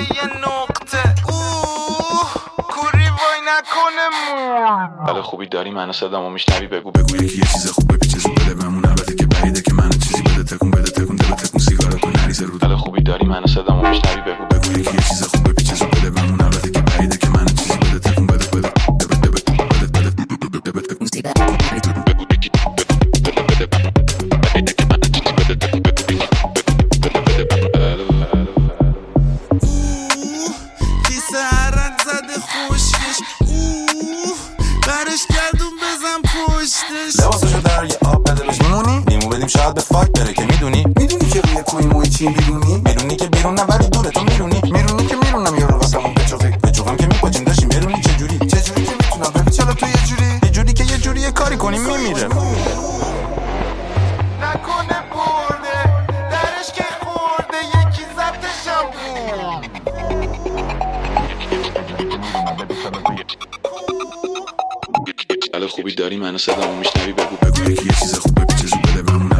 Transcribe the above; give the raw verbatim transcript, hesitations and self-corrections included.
یه نقطه اوه کوری وای نکنه مون. حال خوبی داری منو صدامو میشنوی بگو بگو یکی یه چیز خوب بپیچه زود بده بهمون البته که بعیده که منو چیزی بده تکون بده تکون دل تکون سیگارو کن نریزه رود. حال خوبی داری منو صدامو میشنوی بگو بگو یکی یه چیز خوب بپیچه زود بده بهمون البته که بعیده که منو چیزی بده تکون بده بده بده بده بده بده تکون سیگارو لباسشو در یه آب بده بهش میمونی لیمو بدیم شاید به فاک بره که میدونی میدونی که روی کوی موی چی بیرونی میدونی که بیرون نه ولی دوره تو میرونی میرونی که میرونم یارو واسمون بچوفی بچوفم که میپاچیم داشتیم برونی چجوری چجوری که میتونم ببین چرا تو یه جوری یه جوری که یه جوری یه کاری کنی میمیره نکنه برده درش که خورده یکی زبطشم حال خوبی داری منو صدامو میشنوی بگو بگو یکی یه چیز خوب بپیچه زود بده بهمون